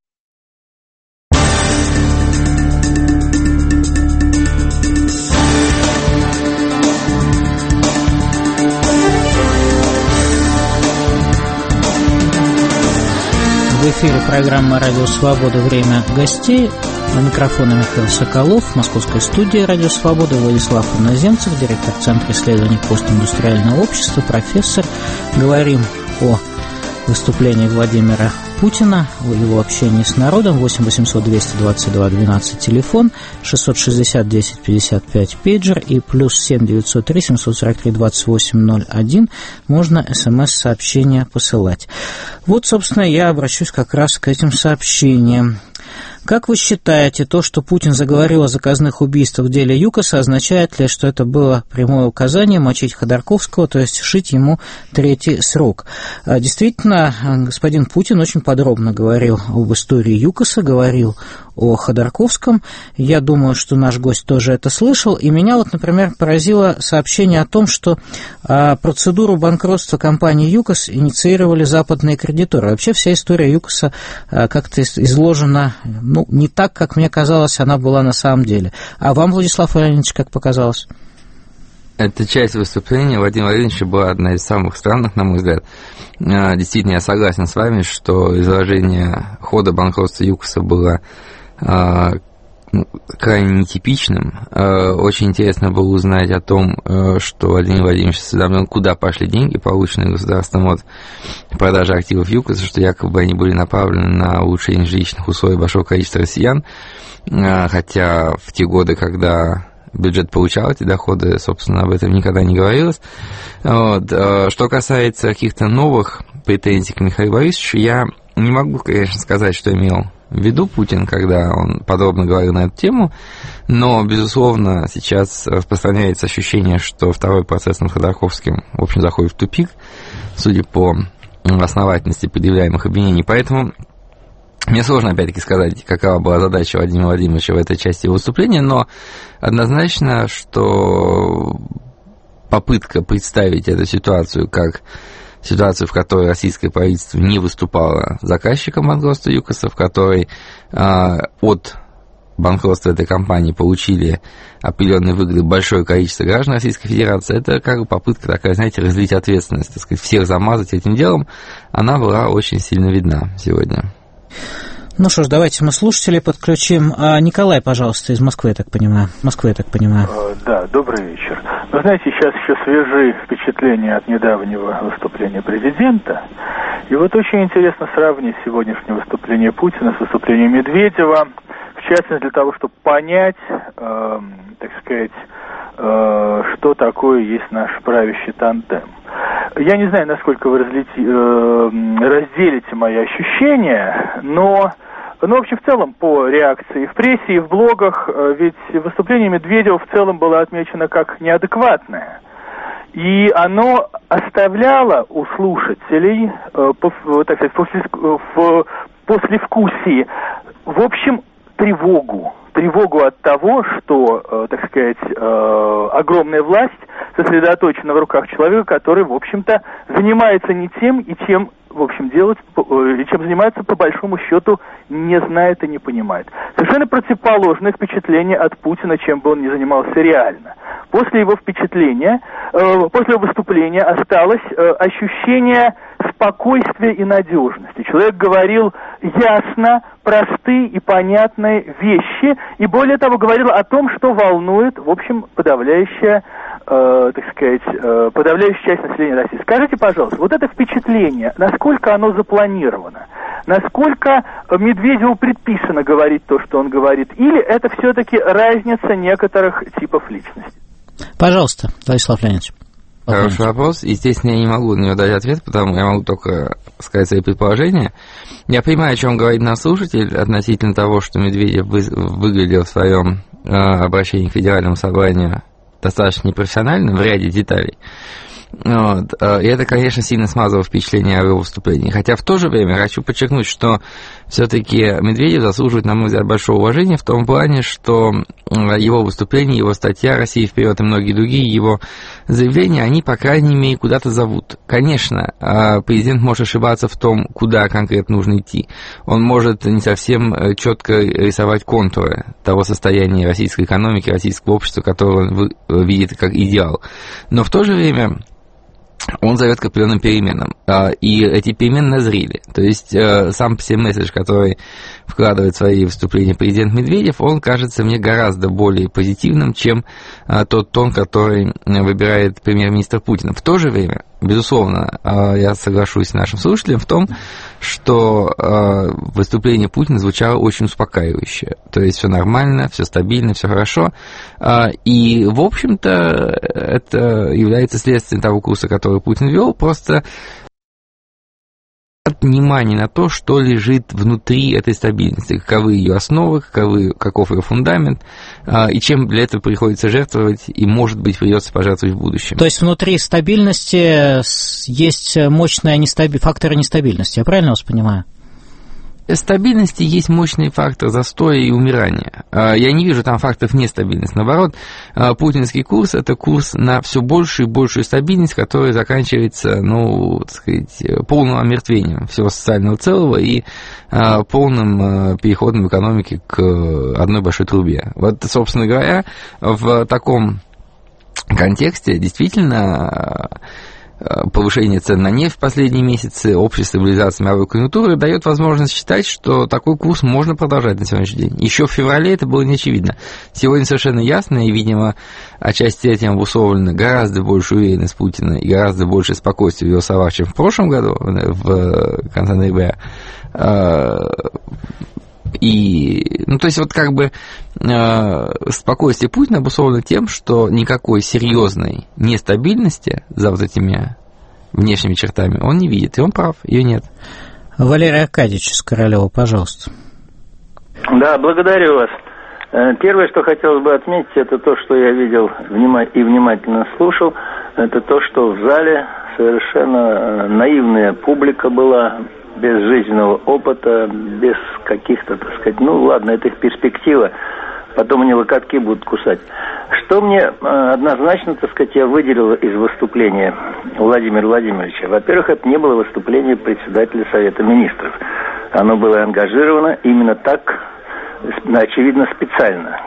A: В эфире программа «Радио Свобода. Время гостей». На микрофоне Михаил Соколов, в московской студии «Радио Свобода» Владислав Иноземцев, директор Центра исследований постиндустриального общества, профессор. Говорим о выступлении Владимира Путина, о его общении с народом. 8 800 222 12 телефон, 660 10 55 пейджер и плюс 7 903 743 28 01 можно смс-сообщения посылать. Вот, собственно, я обращусь как раз к этим сообщениям. Как вы считаете, то, что Путин заговорил о заказных убийствах в деле ЮКОСа, означает ли, что это было прямое указание мочить Ходорковского, то есть шить ему третий срок? Действительно, господин Путин очень подробно говорил об истории ЮКОСа, говорил о Ходорковском. Я думаю, что наш гость тоже это слышал. И меня вот, например, поразило сообщение о том, что процедуру банкротства компании ЮКОС инициировали западные кредиторы. Вообще вся история ЮКОСа как-то изложена, не так, как мне казалось, она была на самом деле. А вам, Владислав Леонидович, как показалось?
B: Эта часть выступления Владимира Владимировича была одна из самых странных, на мой взгляд. Действительно, я согласен с вами, что изложение хода банкротства ЮКОСа было крайне нетипичным. Очень интересно было узнать о том, что Владимир Владимирович осведомлен, куда пошли деньги, полученные государством от продажи активов ЮКОСа, что якобы они были направлены на улучшение жилищных условий большого количества россиян, хотя в те годы, когда бюджет получал эти доходы, собственно, об этом никогда не говорилось. Вот. Что касается каких-то новых претензий к Михаилу Борисовичу, я не могу, конечно, сказать, что имел в виду Путин, когда он подробно говорил на эту тему, но, безусловно, сейчас распространяется ощущение, что второй процесс над Ходорковским, в общем, заходит в тупик, судя по основательности предъявляемых обвинений. Поэтому мне сложно, опять-таки, сказать, какова была задача Владимира Владимировича в этой части его выступления, но однозначно, что попытка представить эту ситуацию как ситуацию, в которой российское правительство не выступало заказчиком банкротства ЮКОСа, в которой от банкротства этой компании получили определенные выгоды большое количество граждан Российской Федерации, это как бы попытка такая, знаете, разделить ответственность, так сказать, всех замазать этим делом, она была очень сильно видна сегодня.
A: Ну что ж, давайте мы слушателей подключим. Николай, пожалуйста, из Москвы, я так понимаю.
G: Да, добрый вечер. Вы знаете, сейчас еще свежие впечатления от недавнего выступления президента. И вот очень интересно сравнить сегодняшнее выступление Путина с выступлением Медведева, в частности, для того, чтобы понять, так сказать, что такое есть наш правящий тандем. Я не знаю, насколько вы разделите мои ощущения, но в общем, в целом, по реакции в прессе и в блогах, ведь выступление Медведева в целом было отмечено как неадекватное. И оно оставляло у слушателей, так сказать, в послевкусии, в общем, тревогу от того, что, так сказать, огромная власть сосредоточена в руках человека, который, в общем-то, занимается не тем, и чем, в общем, делать, и чем занимается, по большому счету, не знает и не понимает. Совершенно противоположное впечатление от Путина, чем бы он ни занимался реально. После его впечатления, после его выступления осталось ощущение спокойствия и надежности. Человек говорил ясно, простые и понятные вещи, и более того, говорил о том, что волнует, в общем, подавляющая часть населения России. Скажите, пожалуйста, вот это впечатление, насколько оно запланировано? Насколько Медведеву предписано говорить то, что он говорит? Или это все-таки разница некоторых типов личности?
A: Пожалуйста, Владислав Леонидович.
B: Хороший вопрос. Естественно, я не могу на него дать ответ, потому что я могу только сказать свои предположения. Я понимаю, о чем говорит наш слушатель относительно того, что Медведев выглядел в своем обращении к Федеральному собранию достаточно непрофессионально в ряде деталей. Вот. И это, конечно, сильно смазало впечатление о его выступлении. Хотя в то же время хочу подчеркнуть, что все-таки Медведев заслуживает, на мой взгляд, большого уважения в том плане, что его выступление, его статья «Россия вперед» и многие другие его заявления, они, по крайней мере, куда-то зовут. Конечно, президент может ошибаться в том, куда конкретно нужно идти. Он может не совсем четко рисовать контуры того состояния российской экономики, российского общества, которое он видит как идеал. Но в то же время он зовет к определенным переменам, и эти перемены назрели. То есть сам по себе месседж, который вкладывает в свои выступления президент Медведев, он кажется мне гораздо более позитивным, чем тот тон, который выбирает премьер-министр Путин. В то же время, безусловно, я соглашусь с нашим слушателем в том, что выступление Путина звучало очень успокаивающе. То есть все нормально, все стабильно, все хорошо. И, в общем-то, это является следствием того курса, который Путин вел, просто внимание на то, что лежит внутри этой стабильности, каковы ее основы, каков ее фундамент, и чем для этого приходится жертвовать, и, может быть, придется пожертвовать в будущем.
A: То есть внутри стабильности есть мощные факторы нестабильности, я правильно вас понимаю?
B: Стабильности есть мощный фактор застоя и умирания. Я не вижу там факторов нестабильности. Наоборот, путинский курс – это курс на все большую и большую стабильность, которая заканчивается, так сказать, полным омертвением всего социального целого и полным переходом экономики к одной большой трубе. Вот, собственно говоря, в таком контексте действительно повышение цен на нефть в последние месяцы, общая стабилизация мировой конъюнктуры дает возможность считать, что такой курс можно продолжать на сегодняшний день. Еще в феврале это было не очевидно. Сегодня совершенно ясно, и, видимо, отчасти этим обусловлена гораздо больше уверенность Путина и гораздо больше спокойствия в его словах, чем в прошлом году, в конце ноября. И, то есть, спокойствие Путина обусловлено тем, что никакой серьезной нестабильности за вот этими внешними чертами он не видит, и он прав, ее нет.
A: Валерий Аркадьевич из Королева, пожалуйста.
H: Да, благодарю вас. Первое, что хотелось бы отметить, это то, что я видел и внимательно слушал, это то, что в зале совершенно наивная публика была, без жизненного опыта, без каких-то, так сказать, ладно, это их перспектива, потом они локотки будут кусать. Что мне однозначно, так сказать, я выделил из выступления Владимира Владимировича. Во-первых, это не было выступление председателя Совета Министров. Оно было ангажировано именно так, очевидно, специально.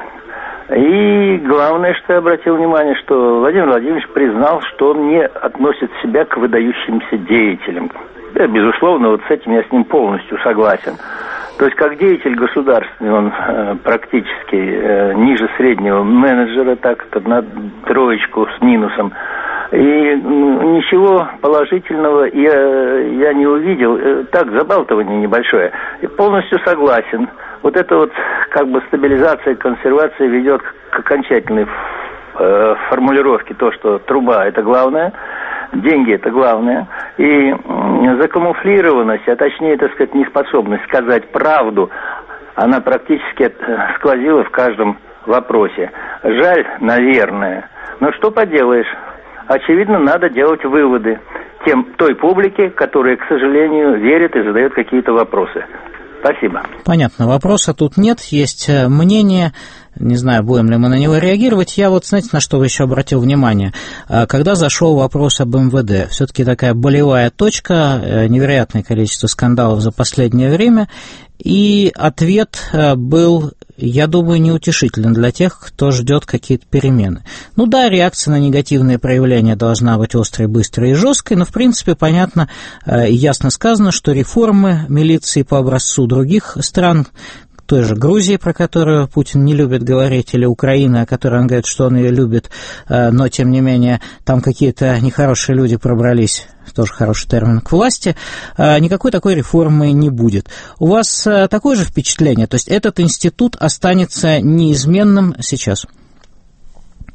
H: И главное, что я обратил внимание, что Владимир Владимирович признал, что он не относит себя к выдающимся деятелям. Да, безусловно, вот с этим я с ним полностью согласен. То есть, как деятель государственный, он практически ниже среднего менеджера, так, на троечку с минусом. И ничего положительного я не увидел. Так, забалтывание небольшое. И полностью согласен. Вот это вот стабилизация, консервация ведет к окончательной формулировке то, что труба – это главное, деньги – это главное, и закамуфлированность, а точнее, так сказать, неспособность сказать правду, она практически сквозила в каждом вопросе. Жаль, наверное, но что поделаешь, очевидно, надо делать выводы той публике, которая, к сожалению, верит и задает какие-то вопросы. Спасибо.
A: Понятно, вопроса тут нет, есть мнение, не знаю, будем ли мы на него реагировать. Я знаете, на что еще обратил внимание? Когда зашел вопрос об МВД, все-таки такая болевая точка, невероятное количество скандалов за последнее время, и ответ был, я думаю, неутешителен для тех, кто ждет какие-то перемены. Да, реакция на негативные проявления должна быть острой, быстрой и жесткой, но, в принципе, понятно и ясно сказано, что реформы милиции по образцу других стран, той же Грузии, про которую Путин не любит говорить, или Украины, о которой он говорит, что он ее любит, но, тем не менее, там какие-то нехорошие люди пробрались, тоже хороший термин, к власти, никакой такой реформы не будет. У вас такое же впечатление? То есть этот институт останется неизменным сейчас?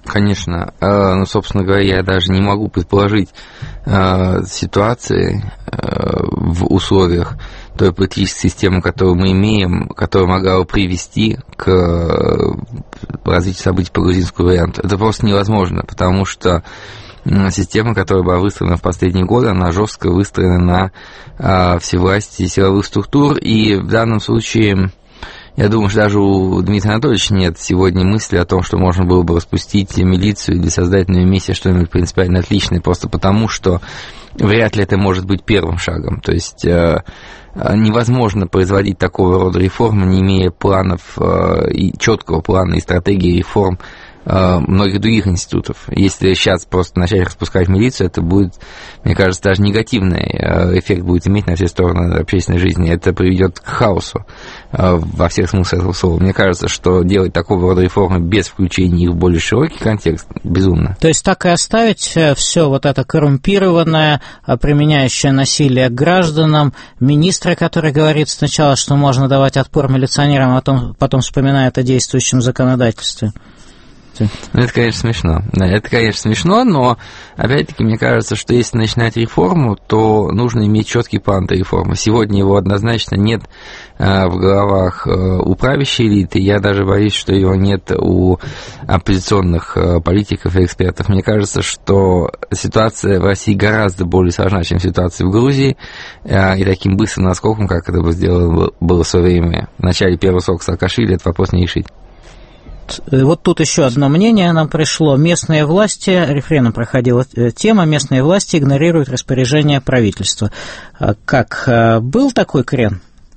B: Конечно. Ну, собственно говоря, я даже не могу предположить ситуации в условиях той политической системы, которую мы имеем, которая могла бы привести к развитию событий по грузинскому варианту. Это просто невозможно, потому что система, которая была выстроена в последние годы, она жестко выстроена на всевластии силовых структур, и в данном случае... Я думаю, что даже у Дмитрия Анатольевича нет сегодня мысли о том, что можно было бы распустить милицию или создать на ее месте что-нибудь принципиально отличное, просто потому, что вряд ли это может быть первым шагом. То есть невозможно производить такого рода реформы, не имея планов и четкого плана и стратегии реформ многих других институтов. Если сейчас просто начать распускать милицию, это будет, мне кажется, даже негативный эффект будет иметь на все стороны общественной жизни. Это приведет к хаосу во всех смыслах этого слова. Мне кажется, что делать такого рода реформы без включения их в более широкий контекст безумно.
A: То есть так и оставить все вот это коррумпированное, применяющее насилие к гражданам, министра, который говорит сначала, что можно давать отпор милиционерам, а потом вспоминает о действующем законодательстве?
B: Это, конечно, смешно. Это, конечно, смешно, но, опять-таки, мне кажется, что если начинать реформу, то нужно иметь четкий план этой реформы. Сегодня его однозначно нет в головах у правящей элиты. Я даже боюсь, что его нет у оппозиционных политиков и экспертов. Мне кажется, что ситуация в России гораздо более сложна, чем ситуация в Грузии, и таким быстрым наскоком, как это было в свое время в начале первого срока Саакашвили, этот вопрос не решить.
A: Вот тут еще одно мнение нам пришло. Местные власти, референдум проходила тема, местные власти игнорируют распоряжение правительства. Как, был такой крен?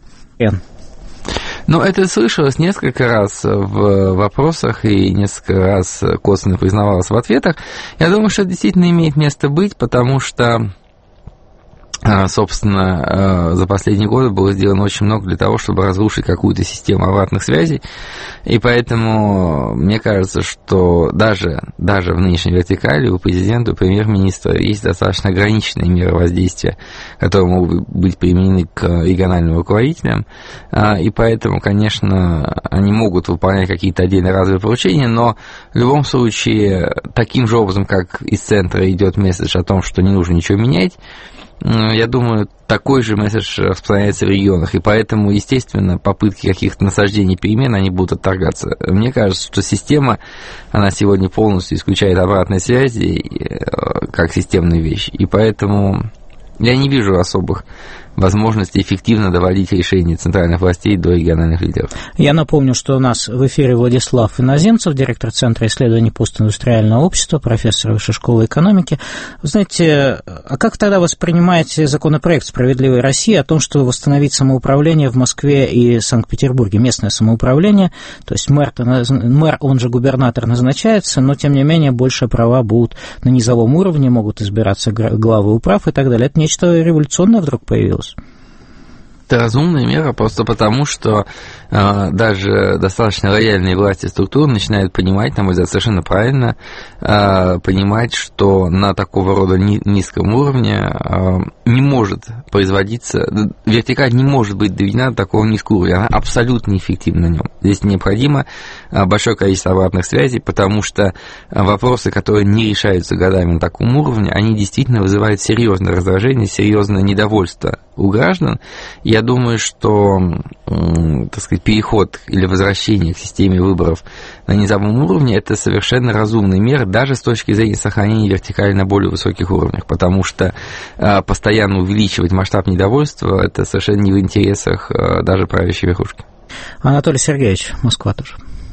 B: Ну, это слышалось несколько раз в вопросах и несколько раз косвенно признавалось в ответах. Я думаю, что это действительно имеет место быть, потому что... Собственно, за последние годы было сделано очень много для того, чтобы разрушить какую-то систему обратных связей, и поэтому мне кажется, что даже в нынешней вертикали у президента, у премьер-министра есть достаточно ограниченные меры воздействия, которые могут быть применены к региональным руководителям, и поэтому, конечно, они могут выполнять какие-то отдельно разовые поручения, но в любом случае, таким же образом, как из центра идет месседж о том, что не нужно ничего менять, я думаю, такой же месседж распространяется в регионах, и поэтому, естественно, попытки каких-то насаждений перемен, они будут отторгаться. Мне кажется, что система, она сегодня полностью исключает обратной связи как системную вещь, и поэтому я не вижу особых возможности эффективно доводить решения центральных властей до региональных лидеров.
A: Я напомню, что у нас в эфире Владислав Иноземцев, директор Центра исследований постиндустриального общества, профессор Высшей школы экономики. Вы знаете, а как тогда воспринимаете законопроект «Справедливой России» о том, что восстановить самоуправление в Москве и Санкт-Петербурге, местное самоуправление, то есть мэр, он же губернатор, назначается, но, тем не менее, больше права будут на низовом уровне, могут избираться главы управ и так далее. Это нечто революционное вдруг появилось?
B: Это разумная мера просто потому, что даже достаточно лояльные власти структуры начинают понимать, на мой взгляд, совершенно правильно, понимать, что на такого рода низком уровне не может производиться, вертикаль не может быть доведена до такого низкого уровня, она абсолютно неэффективна на нем. Здесь необходимо большое количество обратных связей, потому что вопросы, которые не решаются годами на таком уровне, они действительно вызывают серьезное раздражение, серьезное недовольство у граждан. Я думаю, что, так сказать, переход или возвращение к системе выборов на низовом уровне – это совершенно разумная мера, даже с точки зрения сохранения вертикали на более высоких уровнях, потому что постоянно увеличивать масштаб недовольства – это совершенно не в интересах даже правящей верхушки.
A: Анатолий Сергеевич, Москва тоже.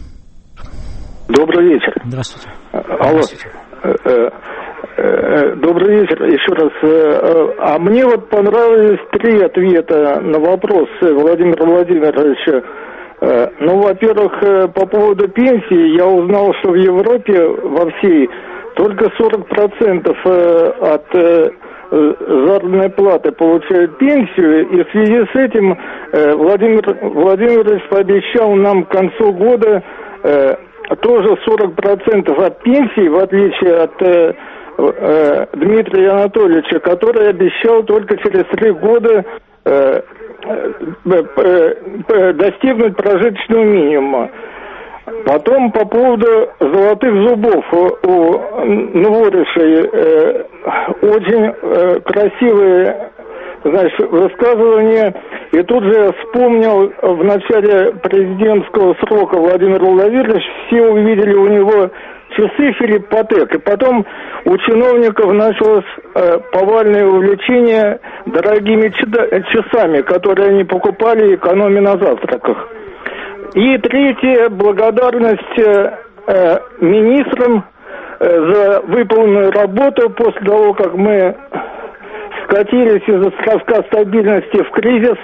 I: Добрый вечер.
A: Здравствуйте.
I: Алло. Добрый вечер еще раз. А мне вот понравились 3 ответа на вопрос Владимира Владимировича. Ну, во-первых, по поводу пенсии я узнал, что в Европе во всей только 40% от заработной платы получают пенсию, и в связи с этим Владимир Владимирович пообещал нам к концу года тоже 40% от пенсии, в отличие от Дмитрия Анатольевича, который обещал только через 3 года достигнуть прожиточного минимума. Потом по поводу золотых зубов у Новоришей очень красивые, значит, высказывания. И тут же я вспомнил, в начале президентского срока Владимир Владимирович, все увидели у него часы Филипп Патек. И потом у чиновников началось повальное увлечение дорогими часами, которые они покупали, экономя на завтраках. И третье, благодарность министрам за выполненную работу после того, как мы скатились из островка стабильности в кризис.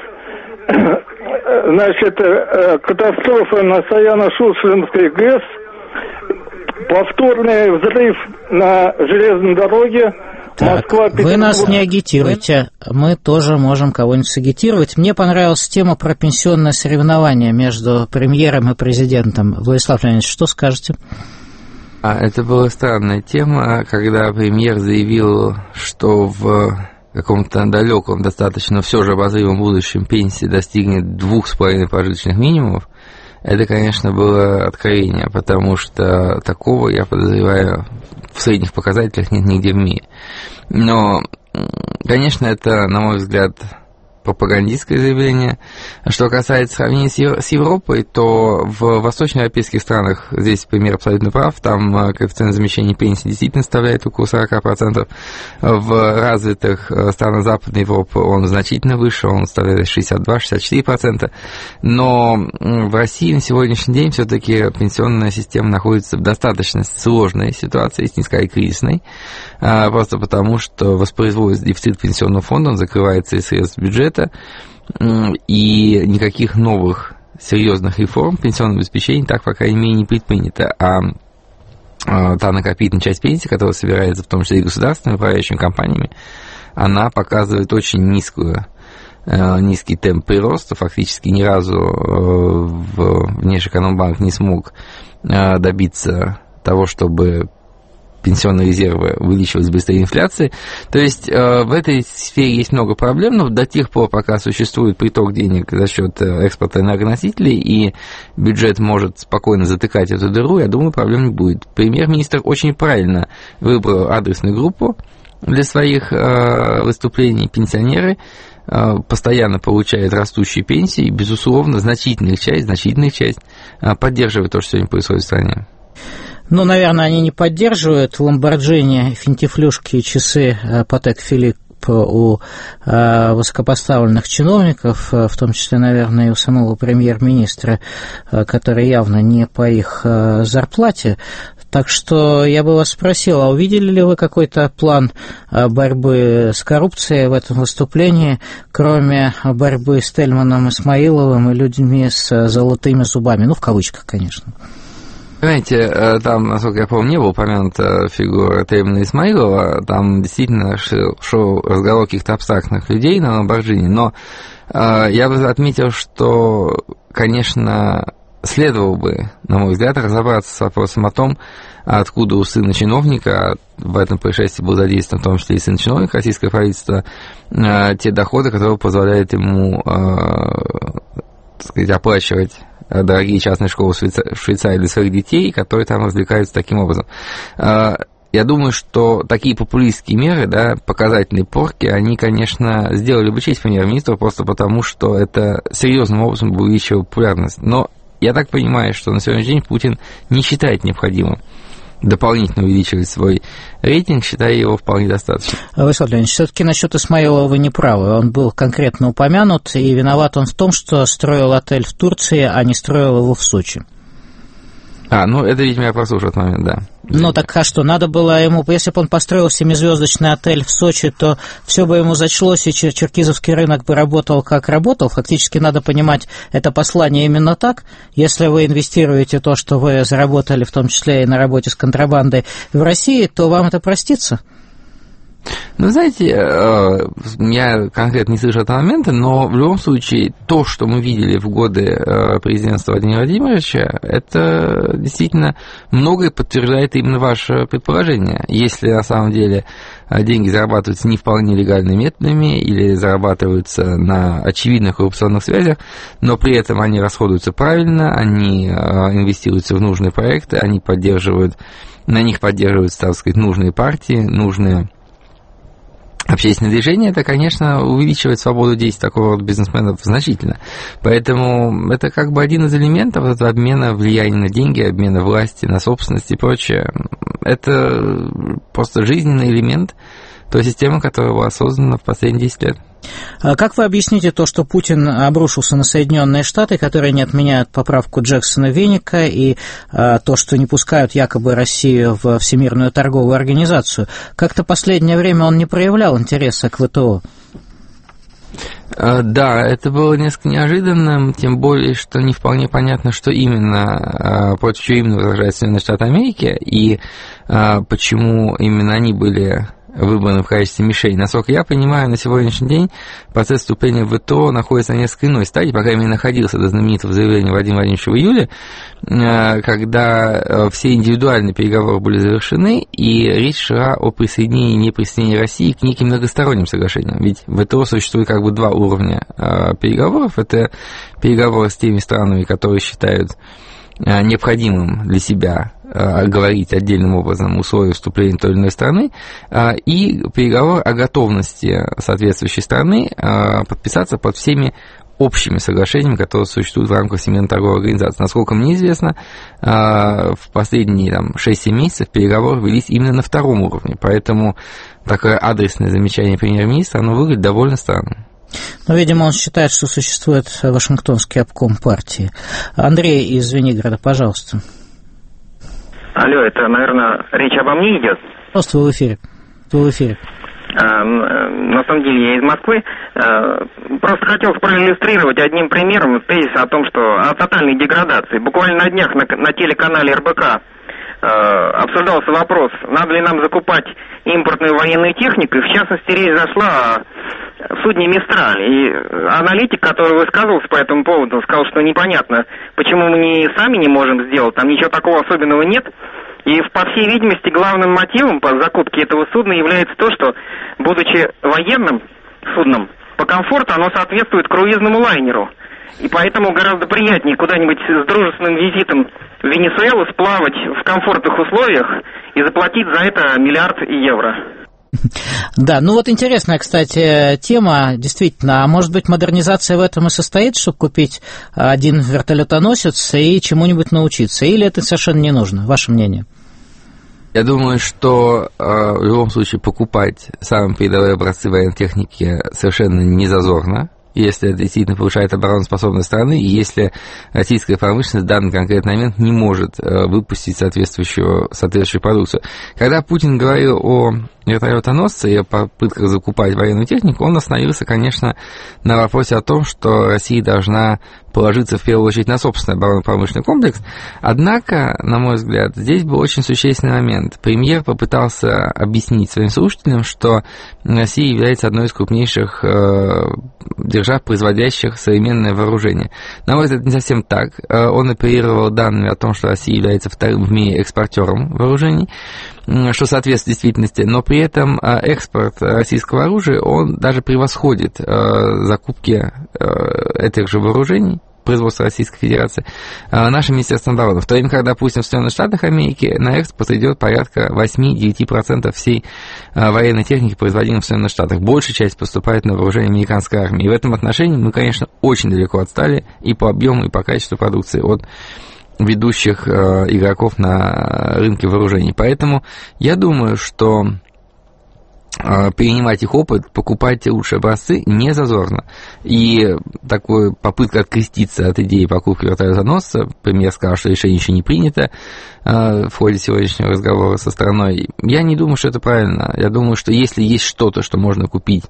I: Значит, катастрофа на Саяно-Шушенской ГЭС, повторный взрыв на железной дороге.
A: Так, вы нас не агитируете, мы тоже можем кого-нибудь сагитировать. Мне понравилась тема про пенсионное соревнование между премьером и президентом. Владислав Леонидович, что скажете?
B: Это была странная тема, когда премьер заявил, что в каком-то далеком, достаточно все же обозримом будущем пенсии достигнет 2,5 прожиточных минимумов. Это, конечно, было откровение, потому что такого, я подозреваю, в средних показателях нет нигде в мире. Но, конечно, это, на мой взгляд, пропагандистское заявление. Что касается сравнения с Европой, то в восточноевропейских странах, здесь пример абсолютно прав, там коэффициент замещения пенсии действительно составляет около 40%. В развитых странах Западной Европы он значительно выше, он составляет 62-64%. Но в России на сегодняшний день все-таки пенсионная система находится в достаточно сложной ситуации, если не сказать кризисной, просто потому, что воспроизводится дефицит пенсионного фонда, он закрывается из средств бюджета, и никаких новых серьезных реформ пенсионного обеспечения так, по крайней мере, не предпринято. А та накопительная часть пенсии, которая собирается в том числе и государственными управляющими компаниями, она показывает очень низкий темп прироста. Фактически ни разу Внешэкономбанк не смог добиться того, чтобы пенсионные резервы увеличивались быстрее инфляции. То есть в этой сфере есть много проблем, но до тех пор, пока существует приток денег за счет экспорта энергоносителей, и бюджет может спокойно затыкать эту дыру, я думаю, проблем не будет. Премьер-министр очень правильно выбрал адресную группу для своих выступлений. Пенсионеры постоянно получают растущие пенсии, и, безусловно, значительная часть поддерживает то, что сегодня происходит в стране.
A: Ну, наверное, они не поддерживают ламборджини, финтифлюшки и часы Патек Филипп у высокопоставленных чиновников, в том числе, наверное, и у самого премьер-министра, который явно не по их зарплате. Так что я бы вас спросил, а увидели ли вы какой-то план борьбы с коррупцией в этом выступлении, кроме борьбы с Тельманом Исмаиловым и людьми с золотыми зубами? Ну, в кавычках, конечно.
B: Понимаете, там, насколько я помню, не была упомянута фигура Тельмана Исмаилова, там действительно шел разговор каких-то абстрактных людей на Ламборджини, но я бы отметил, что, конечно, следовало бы, на мой взгляд, разобраться с вопросом о том, откуда у сына чиновника, в этом происшествии был задействован в том числе и сын чиновника российского правительства, те доходы, которые позволяют ему, так сказать, оплачивать дорогие частные школы в Швейцарии для своих детей, которые там развлекаются таким образом. Я думаю, что такие популистские меры, да, показательные порки, они, конечно, сделали бы честь премьер-министру просто потому, что это серьезным образом бы увеличило популярность. Но я так понимаю, что на сегодняшний день Путин не считает необходимым дополнительно увеличивать свой рейтинг, считая его вполне достаточно.
A: Владислав Леонидович, все-таки насчет Исмаилова вы не правы. Он был конкретно упомянут, и виноват он в том, что строил отель в Турции, а не строил его в Сочи.
B: Ну, это, видимо, я прослушал этот момент, да.
A: Ну, так а что, надо было ему, если бы он построил 7-звездочный отель в Сочи, то все бы ему зачлось, и черкизовский рынок бы работал, как работал. Фактически надо понимать это послание именно так. Если вы инвестируете то, что вы заработали, в том числе и на работе с контрабандой в России, то вам это простится?
B: Ну, знаете, я конкретно не слышал этого момента, но в любом случае то, что мы видели в годы президентства Владимира Владимировича, это действительно многое подтверждает именно ваше предположение. Если на самом деле деньги зарабатываются не вполне легальными методами или зарабатываются на очевидных коррупционных связях, но при этом они расходуются правильно, они инвестируются в нужные проекты, они поддерживают, на них поддерживаются, так сказать, нужные партии, нужные общественное движение, это, конечно, увеличивает свободу действий такого рода бизнесменов значительно. Поэтому это как бы один из элементов этого обмена влияния на деньги, обмена власти, на собственность и прочее. Это просто жизненный элемент той системы, которая была создана в последние 10 лет.
A: Как вы объясните то, что Путин обрушился на Соединенные Штаты, которые не отменяют поправку Джексона-Веника, и то, что не пускают якобы Россию в Всемирную торговую организацию? Как-то последнее время он не проявлял интереса к ВТО.
B: Да, это было несколько неожиданным, тем более, что не вполне понятно, что именно, против чего именно возражают Соединенные Штаты Америки, и почему именно они были выбраны в качестве мишени. Насколько я понимаю, на сегодняшний день процесс вступления в ВТО находится на несколько иной стадии, по крайней мере, находился до знаменитого заявления Владимира Владимировича в июле, когда все индивидуальные переговоры были завершены, и речь шла о присоединении и неприсоединении России к неким многосторонним соглашениям. Ведь в ВТО существует как бы два уровня переговоров. Это переговоры с теми странами, которые считают необходимым для себя говорить отдельным образом условия вступления той или иной страны, и переговоры о готовности соответствующей страны подписаться под всеми общими соглашениями, которые существуют в рамках Всемирной торговой организации. Насколько мне известно, в последние 6-7 месяцев переговоры велись именно на втором уровне, поэтому такое адресное замечание премьер-министра, оно выглядит довольно странным.
A: Но, видимо, он считает, что существует Вашингтонский обком партии. Андрей из Звенигорода, пожалуйста.
J: Алло, это, наверное, речь обо мне идет?
A: Просто вы в эфире. Вы в эфире.
J: На самом деле я из Москвы. Просто хотел проиллюстрировать одним примером тезис о том, что о тотальной деградации. Буквально на днях на телеканале РБК обсуждался вопрос, надо ли нам закупать импортную военную технику, и в частности речь зашла о судне «Мистраль». И аналитик, который высказывался по этому поводу, сказал, что непонятно, почему мы сами не можем сделать, там ничего такого особенного нет. И, по всей видимости, главным мотивом по закупке этого судна является то, что, будучи военным судном, по комфорту оно соответствует круизному лайнеру. И поэтому гораздо приятнее куда-нибудь с дружественным визитом в Венесуэлу сплавать в комфортных условиях и заплатить за это $1 миллиард евро.
A: Да, ну вот интересная, кстати, тема, действительно, а может быть модернизация в этом и состоит, чтобы купить один вертолетоносец и чему-нибудь научиться, или это совершенно не нужно, ваше мнение?
B: Я думаю, что в любом случае покупать самые передовые образцы военной техники совершенно не зазорно, если это действительно повышает обороноспособность страны, и если российская промышленность в данный конкретный момент не может выпустить соответствующую продукцию. Когда Путин говорил о вертолетоносце и о попытках закупать военную технику, он остановился, конечно, на вопросе о том, что Россия должна положиться в первую очередь на собственный оборонно-промышленный комплекс. Однако, на мой взгляд, здесь был очень существенный момент. Премьер попытался объяснить своим слушателям, что Россия является одной из крупнейших держав, производящих современное вооружение. На мой взгляд, не совсем так. Он оперировал данными о том, что Россия является вторым в мире экспортером вооружений, что соответствует действительности, но при этом экспорт российского оружия, он даже превосходит закупки этих же вооружений, производства Российской Федерации, нашим Министерством обороны. В то время, когда, допустим, в Соединенных Штатах Америки на экспорт идет порядка 8-9% всей военной техники, производимой в Соединенных Штатах. Большая часть поступает на вооружение американской армии. И в этом отношении мы, конечно, очень далеко отстали и по объему, и по качеству продукции от ведущих игроков на рынке вооружений. Поэтому я думаю, что перенимать их опыт, покупать те лучшие образцы не зазорно. И такая попытка откреститься от идеи покупки вертолетоносца, премьер сказал, что решение еще не принято в ходе сегодняшнего разговора со страной, я не думаю, что это правильно. Я думаю, что если есть что-то, что можно купить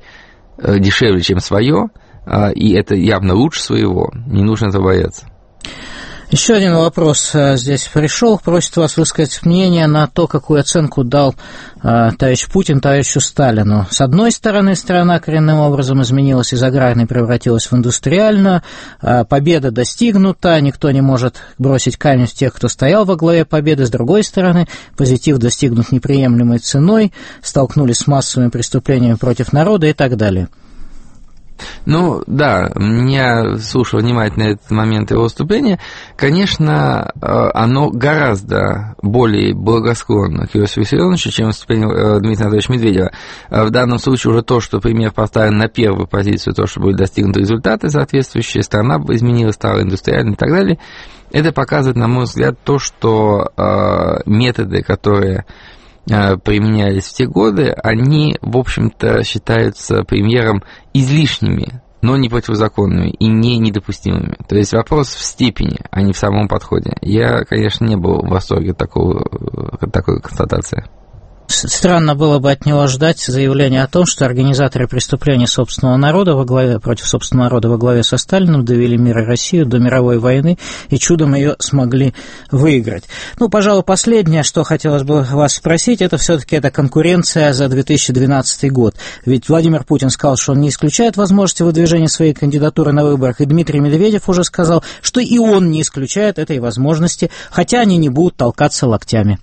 B: дешевле, чем свое, и это явно лучше своего, не нужно этого бояться.
A: Еще один вопрос здесь пришел. Просит вас высказать мнение на то, какую оценку дал товарищ Путин товарищу Сталину. С одной стороны, страна коренным образом изменилась, из аграрной превратилась в индустриальную. Победа достигнута, никто не может бросить камень в тех, кто стоял во главе победы. С другой стороны, позитив достигнут неприемлемой ценой, столкнулись с массовыми преступлениями против народа и так далее.
B: Ну, да, я слушал внимательно этот момент его выступления. Конечно, оно гораздо более благосклонно к Иосифу Виссарионовичу, чем выступление Дмитрия Анатольевича Медведева. В данном случае уже то, что пример поставлен на первую позицию, то, что были достигнуты результаты соответствующие, страна изменилась, стала индустриальной и так далее, это показывает, на мой взгляд, то, что методы, которые применялись в те годы, они, в общем-то, считаются премьером излишними, но не противозаконными и не недопустимыми. То есть вопрос в степени, а не в самом подходе. Я, конечно, не был в восторге от такой констатации.
A: Странно было бы от него ждать заявления о том, что организаторы преступлений собственного народа против собственного народа во главе со Сталиным довели мир и Россию до мировой войны и чудом ее смогли выиграть. Ну, пожалуй, последнее, что хотелось бы вас спросить, это все-таки эта конкуренция за 2012 год. Ведь Владимир Путин сказал, что он не исключает возможности выдвижения своей кандидатуры на выборах, и Дмитрий Медведев уже сказал, что и он не исключает этой возможности, хотя они не будут толкаться локтями.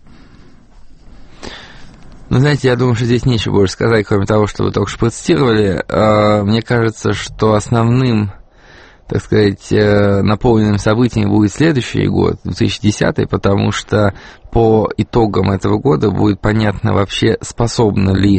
B: Ну, знаете, я думаю, что здесь нечего больше сказать, кроме того, что вы только что процитировали. Мне кажется, что основным, так сказать, наполненным событием будет следующий год, 2010, потому что по итогам этого года будет понятно вообще, способна ли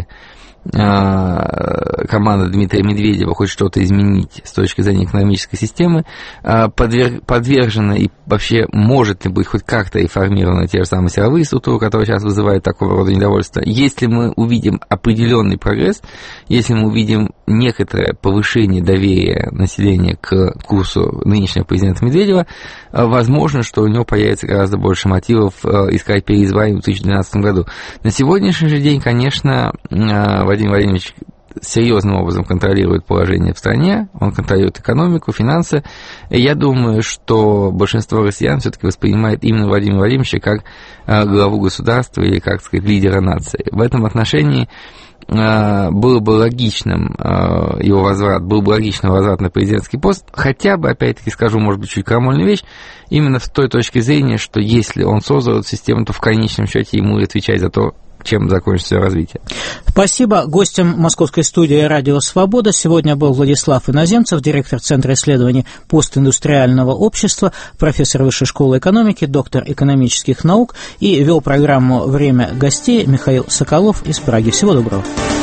B: команда Дмитрия Медведева хоть что-то изменить с точки зрения экономической системы, подвержена и вообще может ли быть хоть как-то реформированы те же самые силовые структуры, которые сейчас вызывают такого рода недовольство. Если мы увидим определенный прогресс, если мы увидим некоторое повышение доверия населения к курсу нынешнего президента Медведева, возможно, что у него появится гораздо больше мотивов искать переизбрание в 2012 году. На сегодняшний же день, конечно, Владимир Владимирович серьезным образом контролирует положение в стране, он контролирует экономику, финансы. И я думаю, что большинство россиян все-таки воспринимает именно Владимира Владимировича как главу государства или, как сказать, лидера нации. В этом отношении было бы логичным его возврат, был бы логичный возврат на президентский пост, хотя бы, опять-таки скажу, может быть, чуть крамольную вещь, именно с той точки зрения, что если он создал эту систему, то в конечном счете ему отвечать за то, чем закончится ее развитие.
A: Спасибо. Гостем московской студии «Радио Свобода» сегодня был Владислав Иноземцев, директор Центра исследований постиндустриального общества, профессор Высшей школы экономики, доктор экономических наук, и вел программу «Время гостей» Михаил Соколов из Праги. Всего доброго.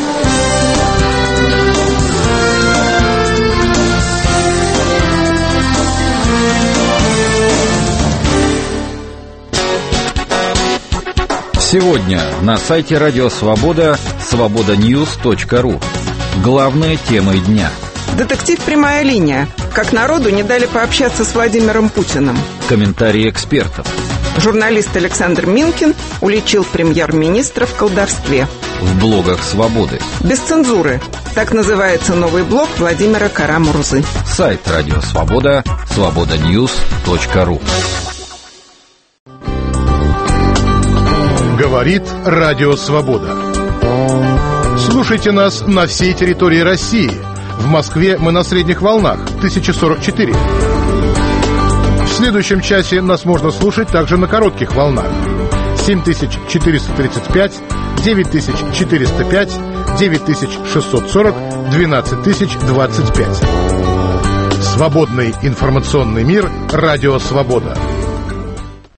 E: Сегодня на сайте Радио Свобода свободаньюз.ру. Главные темы дня.
K: Детектив «Прямая линия». Как народу не дали пообщаться с Владимиром Путиным.
E: Комментарии экспертов.
K: Журналист Александр Минкин уличил премьер-министра в колдовстве.
E: В блогах «Свободы».
K: Без цензуры. Так называется новый блог Владимира Кара-Мурзы.
E: Сайт Радио Свобода свободаньюз.ру.
C: Говорит Радио Свобода. Слушайте нас на всей территории России. В Москве мы на средних волнах 1044. В следующем часе нас можно слушать также на коротких волнах 7435, 9405, 9640, 12025. Свободный информационный мир. Радио Свобода.